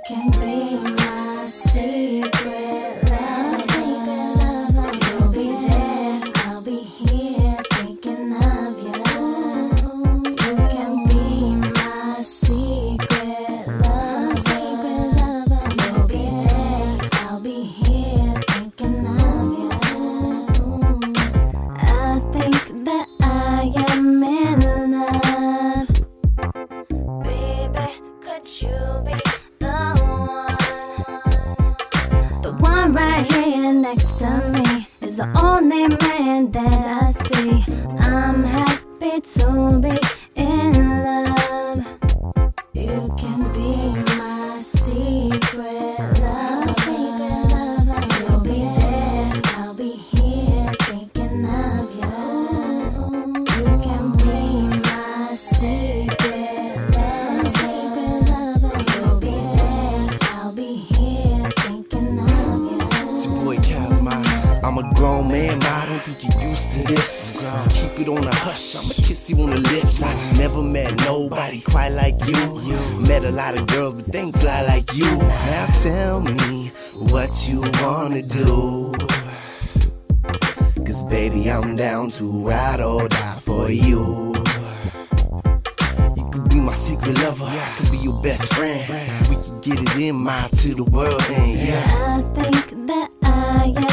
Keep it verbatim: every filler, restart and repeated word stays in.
can be my secret lover. You'll be there, I'll be here thinking of you. You can be my secret lover. You'll be there, I'll be here thinking of you. I think that I am in love. Baby, could you be the one? The one right here next to me is the only man that I see. I'm happy to be in love. You can be my secret lover. You'll be there, I'll be here thinking of you. You can be my secret lover. You'll be there, I'll be here thinking of you. It's your boy Kyle's mine. I'm a grown man, ma, I don't think you're used to this. Let's keep it on the hush, I'ma kiss you on the lips. I never met nobody quite like you. Met a lot of girls, but they ain't fly like you. Now tell me what you wanna do. Cause baby, I'm down to ride or die for you. You could be my secret lover, I could be your best friend. We could get it in, my to the world, and yeah. I think that I am